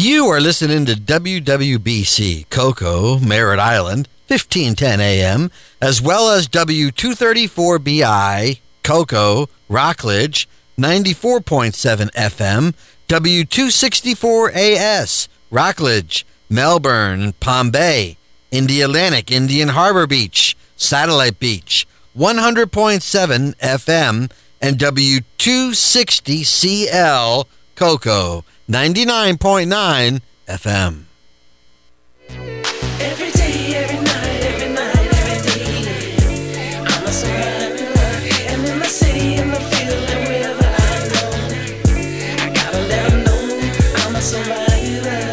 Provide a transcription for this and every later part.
You are listening to WWBC Cocoa, Merritt Island, 1510 AM, as well as W234BI Cocoa, Rockledge, 94.7 FM, W264AS, Rockledge, Melbourne, Palm Bay, Indialantic, Indian Harbor Beach, Satellite Beach, 100.7 FM, and W260CL Cocoa, 99.9 FM. Every day, every night, every day, I'm a survivor, and in my city, in the field, and wherever I go, I gotta let them know I'm a survivor.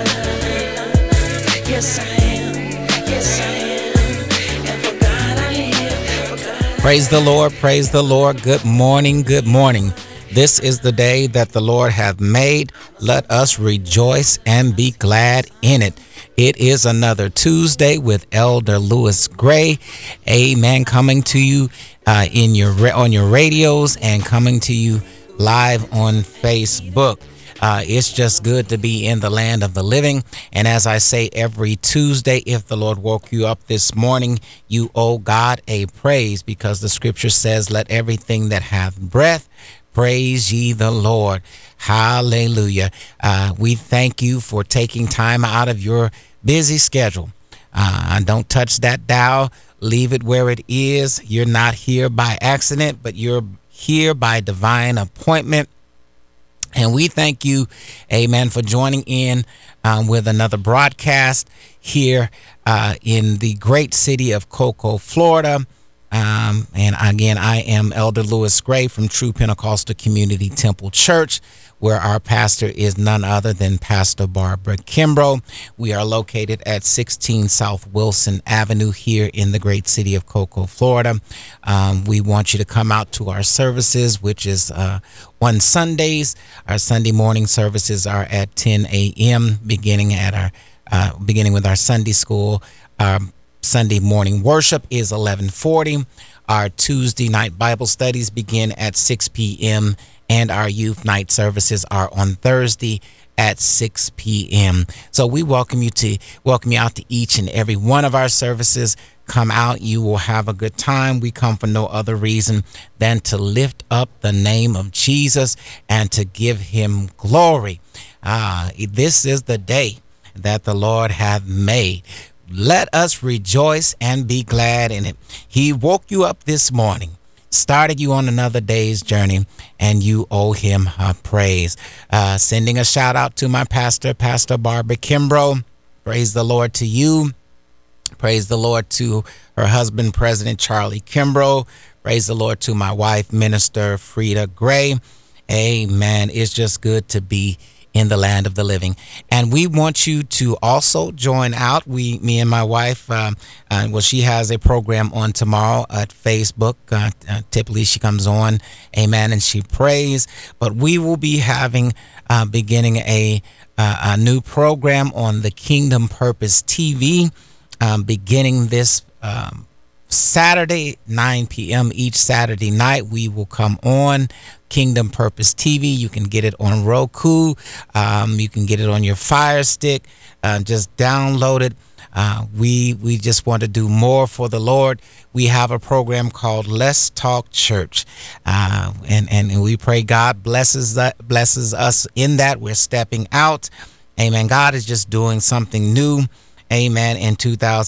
Yes, I am, yes, I am, and for God I live, for God. Praise the Lord. Good morning, good morning. This is the day that the Lord hath made. Let us rejoice and be glad in it. It is another Tuesday with Elder Lewis Gray. Amen. Coming to you on your radios and coming to you live on Facebook. It's just good to be in the land of the living. And as I say every Tuesday, if the Lord woke you up this morning, you owe God a praise, because the scripture says, let everything that hath breath praise ye the Lord. Hallelujah. We thank you for taking time out of your busy schedule. Don't touch that dial. Leave it where it is. You're not here by accident, but you're here by divine appointment. And we thank you, amen, for joining in with another broadcast here in the great city of Cocoa, Florida. And again, I am Elder Lewis Gray from True Pentecostal Community Temple Church, where our pastor is none other than Pastor Barbara Kimbrough. We are located at 16 South Wilson Avenue here in the great city of Cocoa, Florida. We want you to come out to our services, which is on Sundays. Our Sunday morning services are at 10 a.m., beginning with our Sunday school. Sunday morning worship is 11:40. Our Tuesday night Bible studies begin at 6 p.m. and our youth night services are on Thursday at 6 p.m. So we welcome you out to each and every one of our services. Come out, you will have a good time. We come for no other reason than to lift up the name of Jesus and to give him glory. This is the day that the Lord hath made. Let us rejoice and be glad in it. He woke you up this morning, started you on another day's journey, and you owe him praise. Sending a shout out to my pastor, Pastor Barbara Kimbrough. Praise the Lord to you. Praise the Lord to her husband, President Charlie Kimbrough. Praise the Lord to my wife, Minister Frida Gray. Amen. It's just good to be in the land of the living. And we want you to also join out. Me and my wife, she has a program on tomorrow at Facebook. Typically she comes on, amen, and she prays. But we will be having, beginning a new program on the Kingdom Purpose TV, beginning this Saturday, 9 p.m. each Saturday night. We will come on Kingdom Purpose TV. You can get it on Roku. You can get it on your Fire Stick. Just download it. We just want to do more for the Lord. We have a program called Let's Talk Church. And we pray God blesses us in that. We're stepping out. Amen. God is just doing something new. Amen. In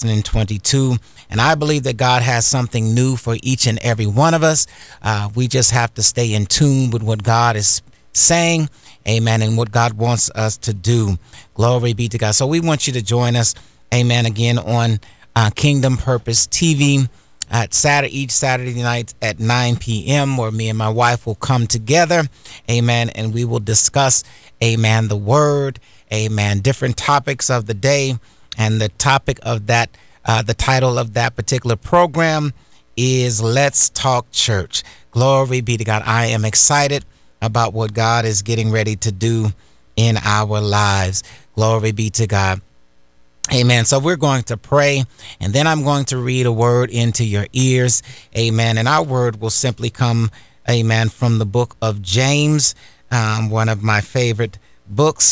2022. And I believe that God has something new for each and every one of us. We just have to stay in tune with what God is saying. Amen. And what God wants us to do. Glory be to God. So we want you to join us. Amen. Again on Kingdom Purpose TV at each Saturday night at 9 p.m. where me and my wife will come together. Amen. And we will discuss, amen, the word. Amen. Different topics of the day. And the topic of that, the title of that particular program is Let's Talk Church. Glory be to God. I am excited about what God is getting ready to do in our lives. Glory be to God. Amen. So we're going to pray, and then I'm going to read a word into your ears. Amen. And our word will simply come, amen, from the book of James, one of my favorite books.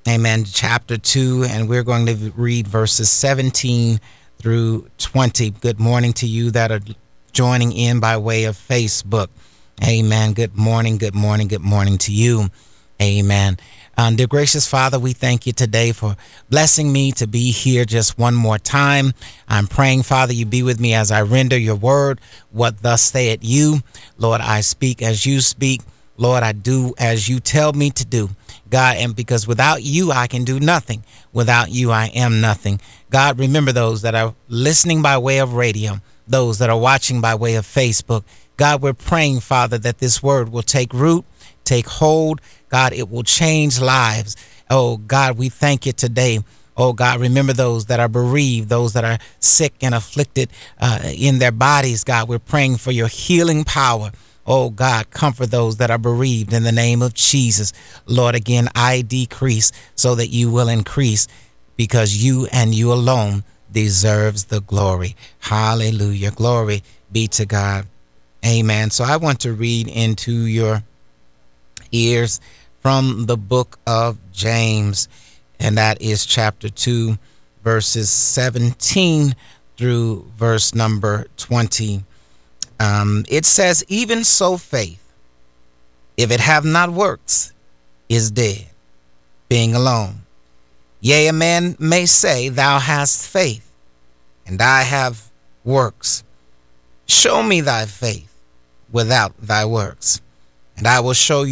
Amen. Chapter 2, and we're going to read verses 17 through 20. Good morning to you that are joining in by way of Facebook. Amen. Good morning, good morning, good morning to you. Amen. Dear gracious Father, we thank you today for blessing me to be here just one more time. I'm praying, Father, you be with me as I render your word. What thus saith you? Lord, I speak as you speak. Lord, I do as you tell me to do. God, and because without you, I can do nothing. Without you, I am nothing. God, remember those that are listening by way of radio, those that are watching by way of Facebook. God, we're praying, Father, that this word will take root, take hold. God, it will change lives. Oh, God, we thank you today. Oh, God, remember those that are bereaved, those that are sick and afflicted in their bodies. God, we're praying for your healing power. Oh, God, comfort those that are bereaved in the name of Jesus. Lord, again, I decrease so that you will increase, because you and you alone deserves the glory. Hallelujah. Glory be to God. Amen. So I want to read into your ears from the book of James, and that is chapter 2, verses 17 through verse number 20. It says, even so faith, if it have not works, is dead, being alone. Yea, a man may say, thou hast faith, and I have works. Show me thy faith without thy works, and I will show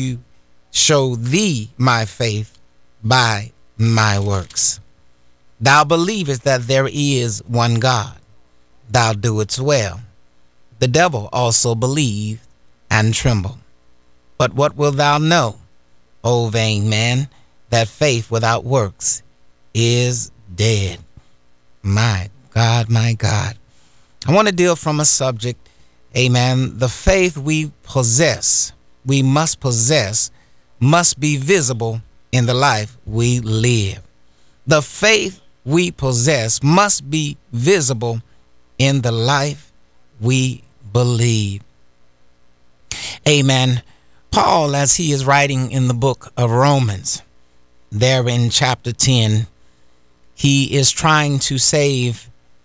thee my faith by my works. Thou believest that there is one God, thou doest well. The devil also believed and trembled. But what wilt thou know, O vain man, that faith without works is dead? My God, my God. I want to deal from a subject, amen. The faith we possess, we must possess, must be visible in the life we live. The faith we possess must be visible in the life we believe. Amen. Paul, as he is writing in the book of Romans, there in chapter 10, he is trying to save,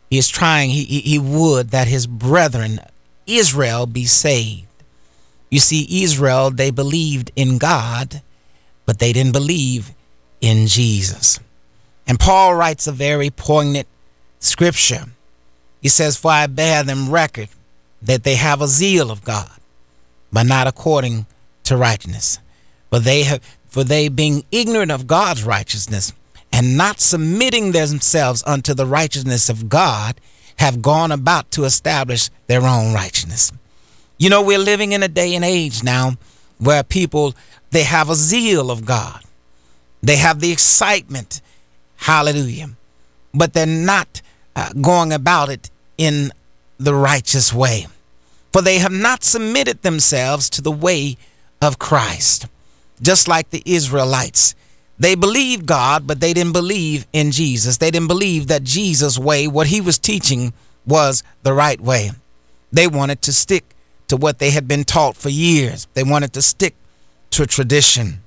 he would that his brethren, Israel, be saved. You see, Israel, they believed in God, but they didn't believe in Jesus. And Paul writes a very poignant scripture. He says, for I bear them record that they have a zeal of God, but not according to righteousness. For they being ignorant of God's righteousness, and not submitting themselves unto the righteousness of God, have gone about to establish their own righteousness. You know, we're living in a day and age now where people, they have a zeal of God. They have the excitement. Hallelujah. But they're not going about it in the righteous way. For they have not submitted themselves to the way of Christ. Just like the Israelites. They believed God, but they didn't believe in Jesus. They didn't believe that Jesus' way, what he was teaching, was the right way. They wanted to stick to what they had been taught for years. They wanted to stick to tradition.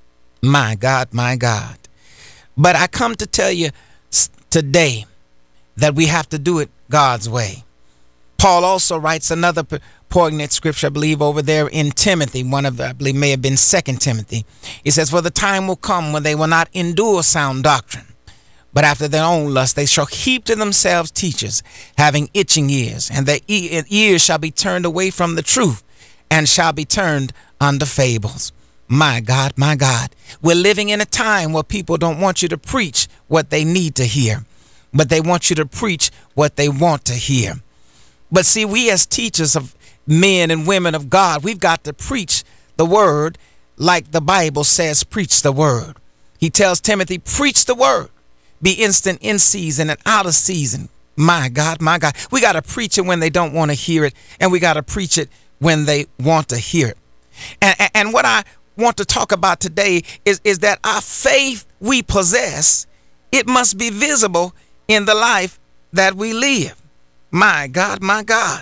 My God, my God. But I come to tell you today that we have to do it God's way. Paul also writes another poignant scripture, I believe, over there in Timothy. One of the, I believe, may have been 2 Timothy. He says, for the time will come when they will not endure sound doctrine, but after their own lust they shall heap to themselves teachers, having itching ears, and their ears shall be turned away from the truth, and shall be turned unto fables. My God, my God. We're living in a time where people don't want you to preach what they need to hear, but they want you to preach what they want to hear. But see, we as teachers of men and women of God, we've got to preach the word like the Bible says, preach the word. He tells Timothy, preach the word. Be instant in season and out of season. My God, my God. We got to preach it when they don't want to hear it, and we got to preach it when they want to hear it. And what I want to talk about today is that our faith we possess, it must be visible in the life that we live. My God, my God.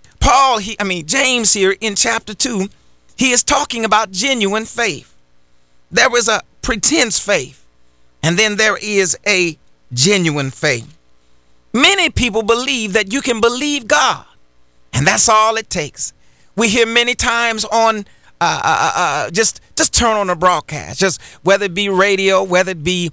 James here in chapter 2, he is talking about genuine faith. There was a pretense faith. And then there is a genuine faith. Many people believe that you can believe God, and that's all it takes. We hear many times on just turn on a broadcast, just whether it be radio, whether it be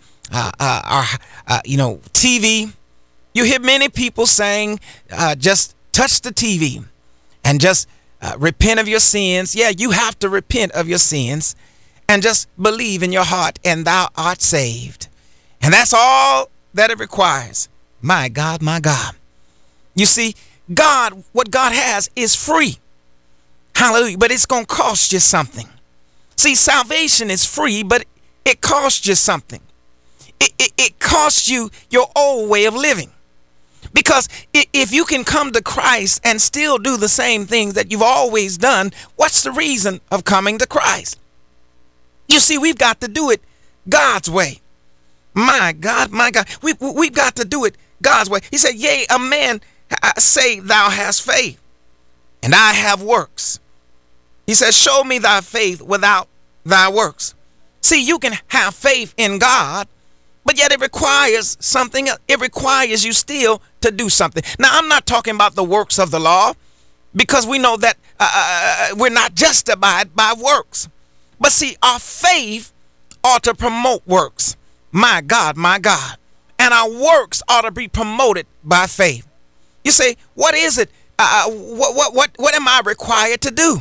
TV. You hear many people saying, just touch the TV and just repent of your sins. Yeah, you have to repent of your sins and just believe in your heart and thou art saved. And that's all that it requires. My God, my God. You see, God, what God has is free. Hallelujah. But it's going to cost you something. See, salvation is free, but it costs you something. It costs you your old way of living. Because if you can come to Christ and still do the same things that you've always done, what's the reason of coming to Christ? You see, we've got to do it God's way. My God, my God. We've got to do it God's way. He said, yea, a man say thou hast faith, and I have works. He says, show me thy faith without thy works. See, you can have faith in God, but yet it requires something. It requires you still to do something. Now, I'm not talking about the works of the law, because we know that we're not justified by works. But see, our faith ought to promote works. My God, my God. And our works ought to be promoted by faith. You say, what is it? What am I required to do?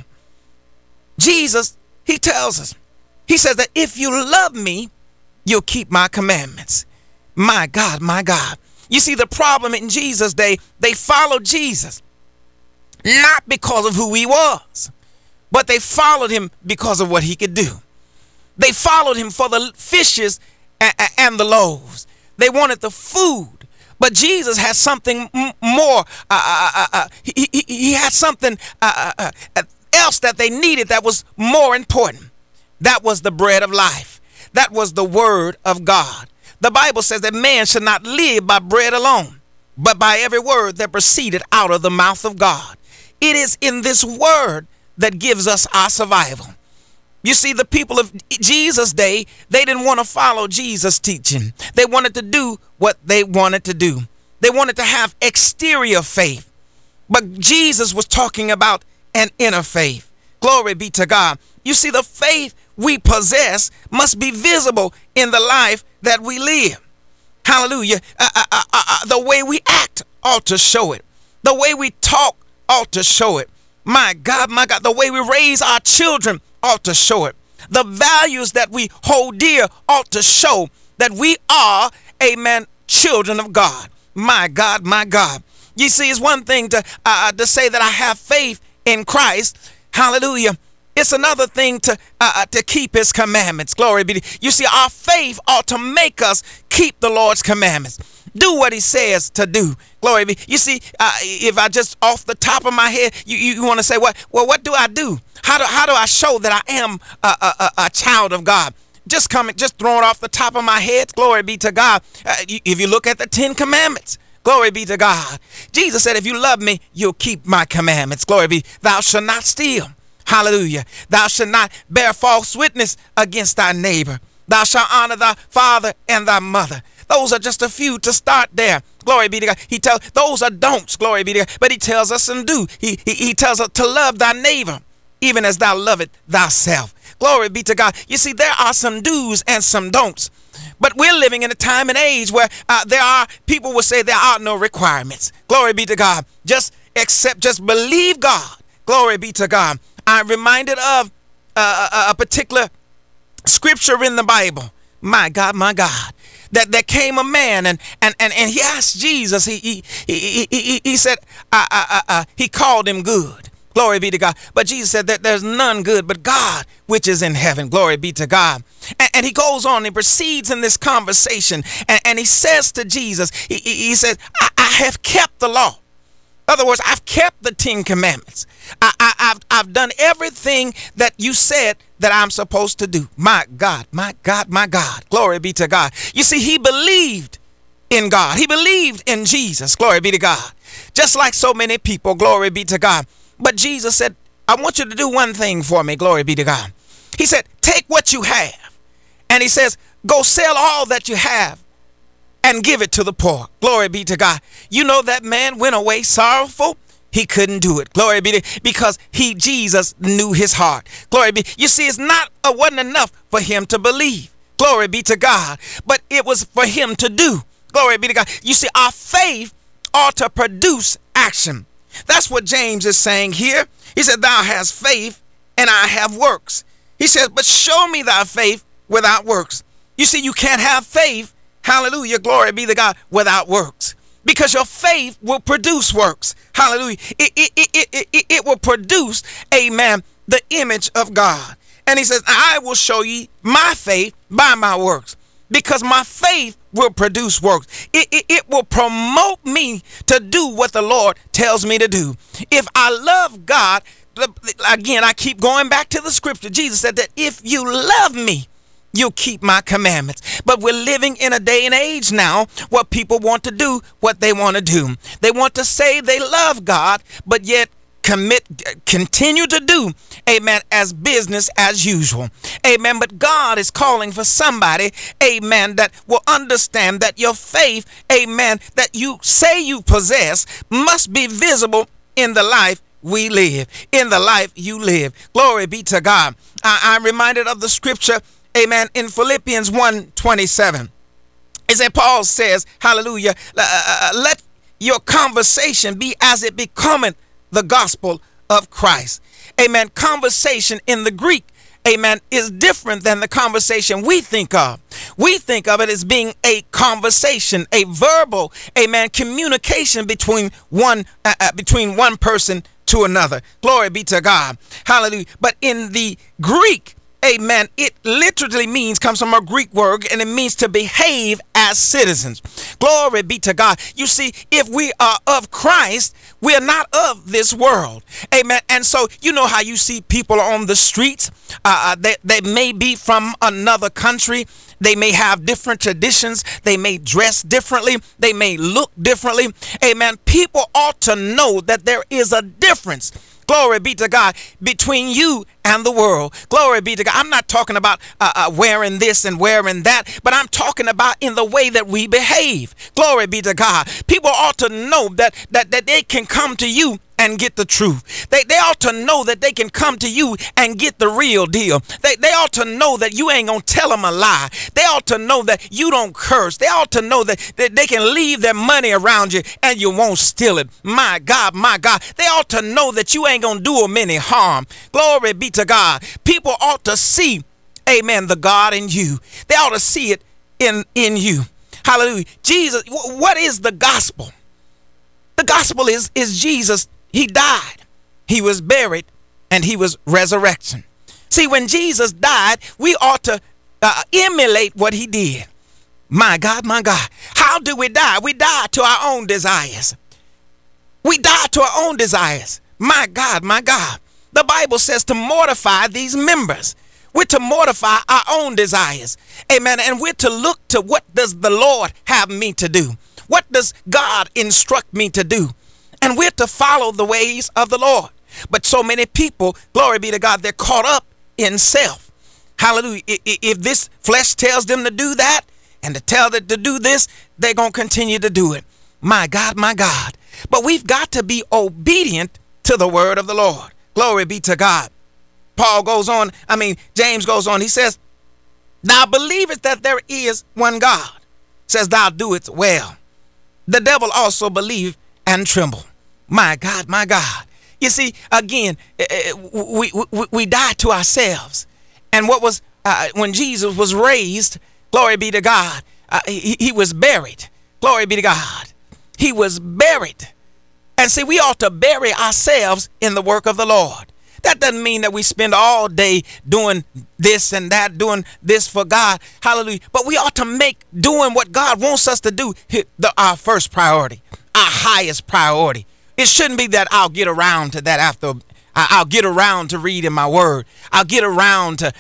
Jesus, he tells us. He says that if you love me, you'll keep my commandments. My God, my God. You see, the problem in Jesus' day, they followed Jesus, not because of who he was, but they followed him because of what he could do. They followed him for the fishes and the loaves. They wanted the food. But Jesus has something more. He had something else that they needed that was more important. That was the bread of life. That was the word of God. The Bible says that man should not live by bread alone, but by every word that proceeded out of the mouth of God. It is in this word that gives us our survival. You see, the people of Jesus' day, they didn't want to follow Jesus' teaching. They wanted to do what they wanted to do. They wanted to have exterior faith. But Jesus was talking about an inner faith. Glory be to God. You see, the faith we possess must be visible in the life that we live. Hallelujah. The way we act ought to show it. The way we talk ought to show it. My God, the way we raise our children ought to show it. The values that we hold dear ought to show that we are, amen, children of God. My God, my God. You see, it's one thing to say that I have faith in Christ. Hallelujah. It's another thing to keep his commandments. Glory be to you. See, our faith ought to make us keep the Lord's commandments. Do what he says to do. Glory be. You see, if I just off the top of my head, you want to say, what do I do? How do I show that I am a child of God? Just throw it off the top of my head. Glory be to God. If you look at the 10 commandments, glory be to God. Jesus said, if you love me, you'll keep my commandments. Glory be. Thou shalt not steal. Hallelujah. Thou shalt not bear false witness against thy neighbor. Thou shalt honor thy father and thy mother. Those are just a few to start there. Glory be to God. He tells those are don'ts. Glory be to God. But he tells us and do. He tells us to love thy neighbor, even as thou lovest thyself. Glory be to God. You see, there are some do's and some don'ts. But we're living in a time and age where people will say there are no requirements. Glory be to God. Just believe God. Glory be to God. I'm reminded of a particular scripture in the Bible. My God, my God. That there came a man and he asked Jesus. He said he called him good. Glory be to God. But Jesus said that there's none good but God, which is in heaven. Glory be to God. And he goes on, he proceeds in this conversation, and he says to Jesus, he said, I have kept the law. In other words, I've kept the 10 commandments. I've done everything that you said that I'm supposed to do. My God, my God, my God. Glory be to God. You see, he believed in God. He believed in Jesus. Glory be to God. Just like so many people. Glory be to God. But Jesus said, I want you to do one thing for me. Glory be to God. He said, take what you have. And he says, Go sell all that you have and give it to the poor. Glory be to God. You know that man went away sorrowful. He couldn't do it. Glory be to, because Jesus knew his heart. Glory be. You see, it wasn't enough for him to believe. Glory be to God. But it was for him to do. Glory be to God. You see, our faith ought to produce action. That's what James is saying here. He said, thou hast faith and I have works. He says, but show me thy faith without works. You see, you can't have faith, hallelujah, glory be to God, without works. Because your faith will produce works. Hallelujah. It will produce, amen, the image of God. And he says, I will show you my faith by my works. Because my faith will produce works. It will promote me to do what the Lord tells me to do. If I love God, again, I keep going back to the scripture. Jesus said that if you love me, you'll keep my commandments. But we're living in a day and age now where people want to do what they want to do. They want to say they love God, but yet continue to do, amen, as business as usual. Amen. But God is calling for somebody, amen, that will understand that your faith, amen, that you say you possess must be visible in the life we live, in the life you live. Glory be to God. I'm reminded of the scripture, amen, in Philippians 1:27. It said, Paul says, hallelujah, let your conversation be as it becometh the gospel of Christ. Amen. Conversation in the Greek, amen, is different than the conversation we think of. We think of it as being a conversation, a verbal, amen, communication between one person to another. Glory be to God. Hallelujah. But in the Greek, amen, it literally comes from a Greek word, and it means to behave as citizens. Glory be to God. You see, if we are of Christ, we are not of this world. Amen. And so, you know how you see people on the streets, they may be from another country. They may have different traditions. They may dress differently. They may look differently. Amen. People ought to know that there is a difference. Glory be to God, between you and the world. Glory be to God. I'm not talking about wearing this and wearing that, but I'm talking about in the way that we behave. Glory be to God. People ought to know that they can come to you and get the truth. They ought to know that they can come to you and get the real deal. They ought to know that you ain't gonna tell them a lie. They ought to know that you don't curse. They ought to know that they can leave their money around you and you won't steal it. My God, my God. They ought to know that you ain't gonna do them any harm. Glory be to God. People ought to see, amen, the God in you. They ought to see it in you. Hallelujah. Jesus, what is the gospel? The gospel is Jesus. He died, he was buried, and he was resurrection. See, when Jesus died, we ought to emulate what he did. My God, my God. How do we die? We die to our own desires. We die to our own desires. My God, my God. The Bible says to mortify these members. We're to mortify our own desires. Amen. And we're to look to what does the Lord have me to do? What does God instruct me to do? And we're to follow the ways of the Lord. But so many people, glory be to God, they're caught up in self. Hallelujah. If this flesh tells them to do that and to tell them to do this, they're going to continue to do it. My God, my God. But we've got to be obedient to the word of the Lord. Glory be to God. James goes on. He says, thou believest that there is one God. Says thou doest well. The devil also believe and tremble. My God, my God. You see, again, we die to ourselves. And what was, when Jesus was raised, glory be to God, he was buried. Glory be to God. He was buried. And see, we ought to bury ourselves in the work of the Lord. That doesn't mean that we spend all day doing this and that, doing this for God. Hallelujah. But we ought to make doing what God wants us to do our first priority, our highest priority. It shouldn't be that I'll get around to that after. I'll get around to reading my word. I'll get around to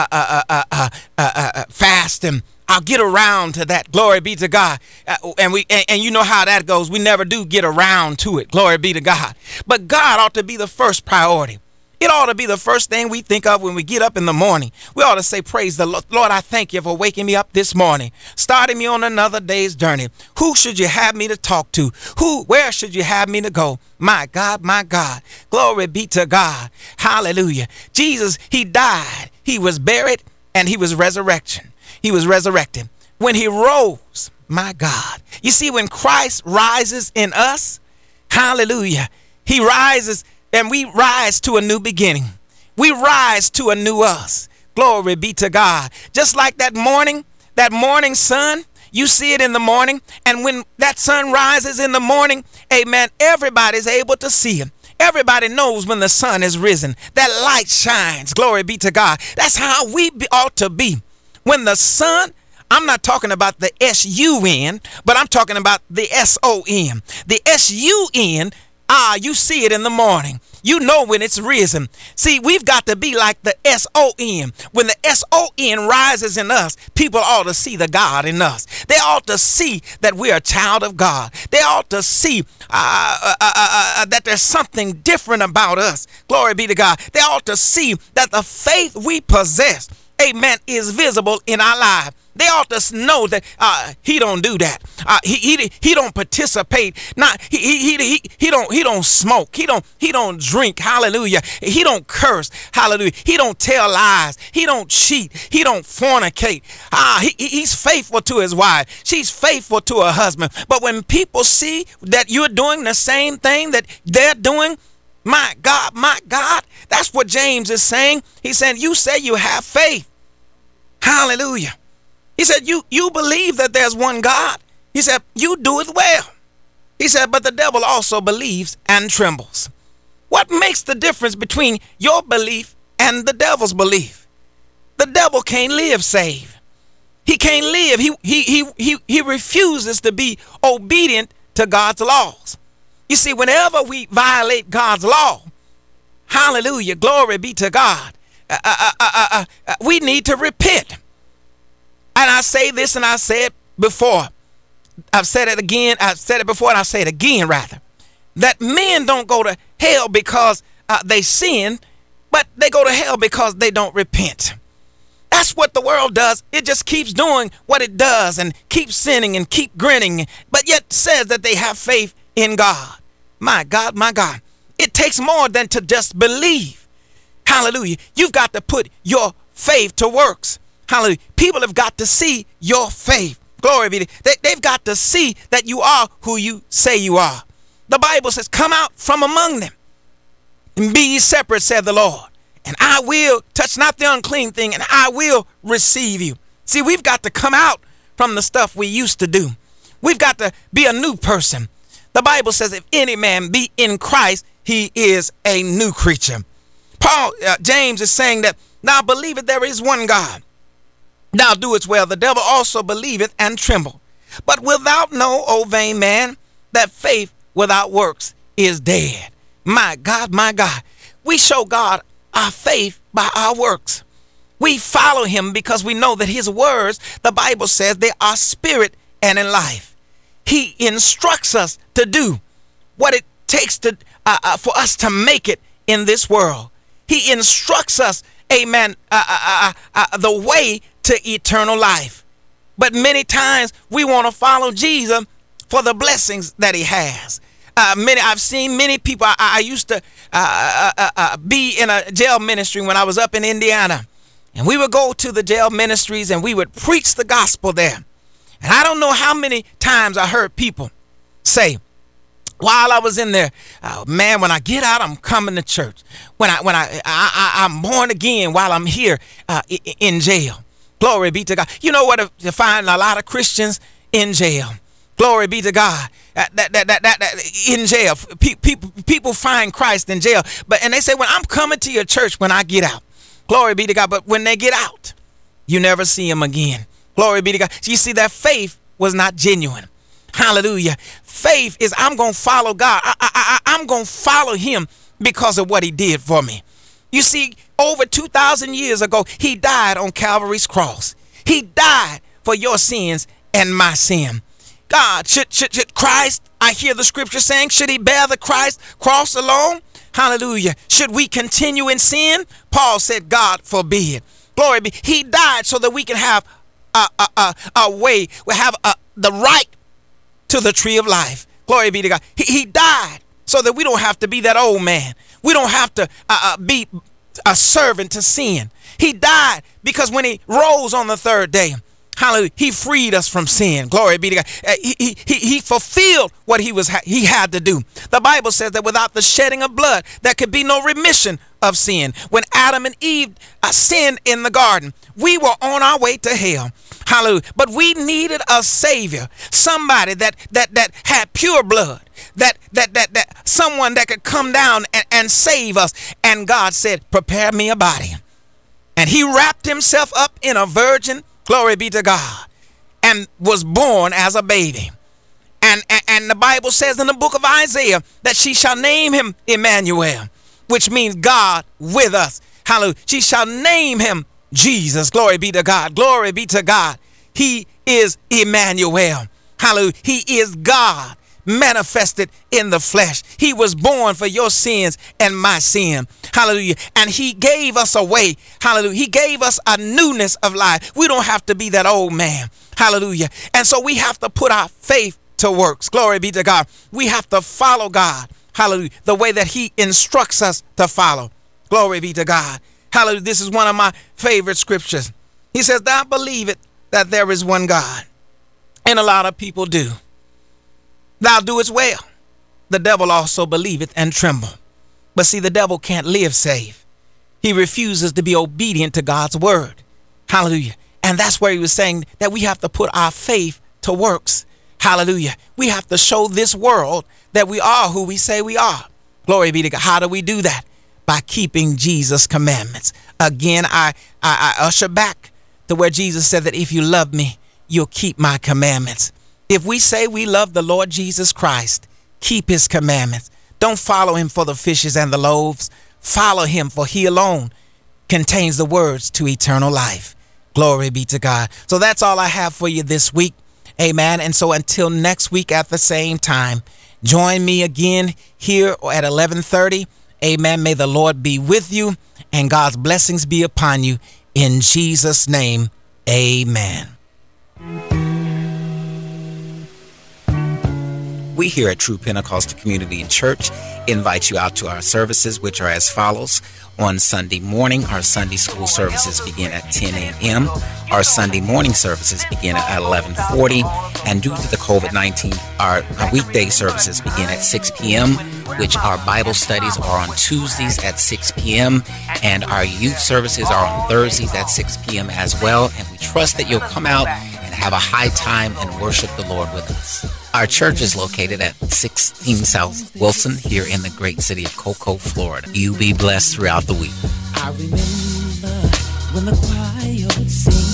fasting. I'll get around to that. Glory be to God. And you know how that goes. We never do get around to it. Glory be to God. But God ought to be the first priority. It ought to be the first thing we think of when we get up in the morning. We ought to say, praise the Lord. Lord, I thank you for waking me up this morning, starting me on another day's journey. Who should you have me to talk to? Where should you have me to go? My God, my God. Glory be to God. Hallelujah. Jesus, he died, he was buried, and he was resurrection. He was resurrected. When he rose, my God. You see, when Christ rises in us, hallelujah, he rises and we rise to a new beginning. We rise to a new us. Glory be to God. Just like that morning sun, you see it in the morning. And when that sun rises in the morning, amen, everybody's able to see it. Everybody knows when the sun has risen. That light shines. Glory be to God. That's how we ought to be. When the sun, I'm not talking about the S-U-N, but I'm talking about the S-O-N. The S-U-N, you see it in the morning. You know when it's risen. See, we've got to be like the S-O-N. When the S-O-N rises in us, people ought to see the God in us. They ought to see that we're a child of God. They ought to see that there's something different about us. Glory be to God. They ought to see that the faith we possess, amen, is visible in our lives. They ought to know that he don't do that. He don't participate. He don't smoke. He don't drink. Hallelujah. He don't curse. Hallelujah. He don't tell lies. He don't cheat. He don't fornicate. He's faithful to his wife. She's faithful to her husband. But when people see that you're doing the same thing that they're doing, my God, that's what James is saying. He's saying, you say you have faith. Hallelujah. He said, you believe that there's one God. He said, you do it well. He said, but the devil also believes and trembles. What makes the difference between your belief and the devil's belief? The devil can't live saved. He can't live. He refuses to be obedient to God's laws. You see, whenever we violate God's law, hallelujah, glory be to God, we need to repent. And I say this and I said it before. I've said it again. I've said it before and I say it again rather. That men don't go to hell because they sin, but they go to hell because they don't repent. That's what the world does. It just keeps doing what it does and keeps sinning and keep grinning, but yet says that they have faith in God. My God, my God. It takes more than to just believe. Hallelujah. You've got to put your faith to works. Hallelujah. People have got to see your faith. Glory be to God. They've got to see that you are who you say you are. The Bible says, come out from among them and be ye separate, said the Lord. And I will touch not the unclean thing, and I will receive you. See, we've got to come out from the stuff we used to do. We've got to be a new person. The Bible says, if any man be in Christ, he is a new creature. James is saying that, now believeth there is one God. Now do it well. The devil also believeth and tremble. But without know, O vain man, that faith without works is dead. My God, my God. We show God our faith by our works. We follow him because we know that his words, the Bible says, they are spirit and in life. He instructs us to do what it takes to for us to make it in this world. He instructs us, amen, the way to eternal life. But many times we want to follow Jesus for the blessings that he has. I've seen many people. I used to be in a jail ministry when I was up in Indiana, and we would go to the jail ministries and we would preach the gospel there. And I don't know how many times I heard people say, while I was in there, man, when I get out, I'm coming to church. I'm born again while I'm here in jail. Glory be to God. You know what? You find a lot of Christians in jail. Glory be to God. In jail, people find Christ in jail, and they say, "Well, I'm coming to your church when I get out." Glory be to God. But when they get out, you never see them again. Glory be to God. So you see, that faith was not genuine. Hallelujah. Faith is, I'm going to follow God. I'm going to follow him because of what he did for me. You see, over 2,000 years ago, he died on Calvary's cross. He died for your sins and my sin. God, should Christ, I hear the scripture saying, should he bear the Christ cross alone? Hallelujah. Should we continue in sin? Paul said, God forbid. Glory be. He died so that we can have a way, we have the right to the tree of life. Glory be to God. He died so that we don't have to be that old man. We don't have to be a servant to sin. He died because when he rose on the third day, hallelujah, he freed us from sin. Glory be to God. He fulfilled what he had to do. The Bible says that without the shedding of blood, there could be no remission of sin. When Adam and Eve sinned in the garden, we were on our way to hell. Hallelujah. But we needed a savior, somebody that had pure blood, that someone that could come down and save us. And God said, prepare me a body. And he wrapped himself up in a virgin, glory be to God, and was born as a baby. And the Bible says in the book of Isaiah that she shall name him Emmanuel, which means God with us. Hallelujah. She shall name him Jesus. Glory be to God. Glory be to God. He is Emmanuel. Hallelujah. He is God manifested in the flesh. He was born for your sins and my sin. Hallelujah. And he gave us a way. Hallelujah. He gave us a newness of life. We don't have to be that old man. Hallelujah. And so we have to put our faith to works. Glory be to God. We have to follow God. Hallelujah. The way that he instructs us to follow. Glory be to God. Hallelujah. This is one of my favorite scriptures. He says, thou believest that there is one God. And a lot of people do. Thou doest well. The devil also believeth and tremble. But see, the devil can't live safe. He refuses to be obedient to God's word. Hallelujah. And that's where he was saying that we have to put our faith to works. Hallelujah. We have to show this world that we are who we say we are. Glory be to God. How do we do that? By keeping Jesus' commandments. Again, I usher back to where Jesus said that if you love me, you'll keep my commandments. If we say we love the Lord Jesus Christ, keep his commandments. Don't follow him for the fishes and the loaves. Follow him, for he alone contains the words to eternal life. Glory be to God. So that's all I have for you this week. Amen. And so until next week at the same time, join me again here at 11:30. Amen. May the Lord be with you and God's blessings be upon you. In Jesus' name, amen. We here at True Pentecostal Community and Church invite you out to our services, which are as follows. On Sunday morning, our Sunday school services begin at 10 a.m. Our Sunday morning services begin at 11:40. And due to the COVID-19, our weekday services begin at 6 p.m., which our Bible studies are on Tuesdays at 6 p.m. And our youth services are on Thursdays at 6 p.m. as well. And we trust that you'll come out and have a high time and worship the Lord with us. Our church is located at 16 South Wilson here in the great city of Cocoa, Florida. You be blessed throughout the week. I remember when the choir would sing.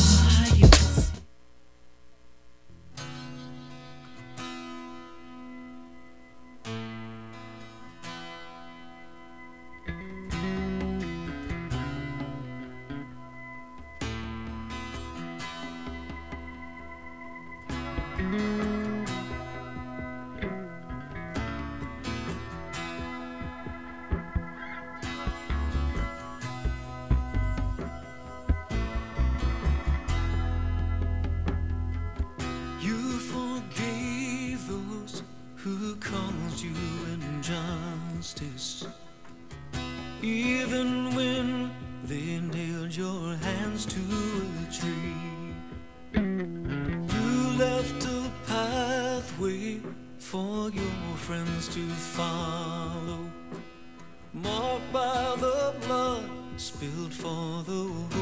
Even when they nailed your hands to a tree, you left a pathway for your friends to follow, marked by the blood spilled for the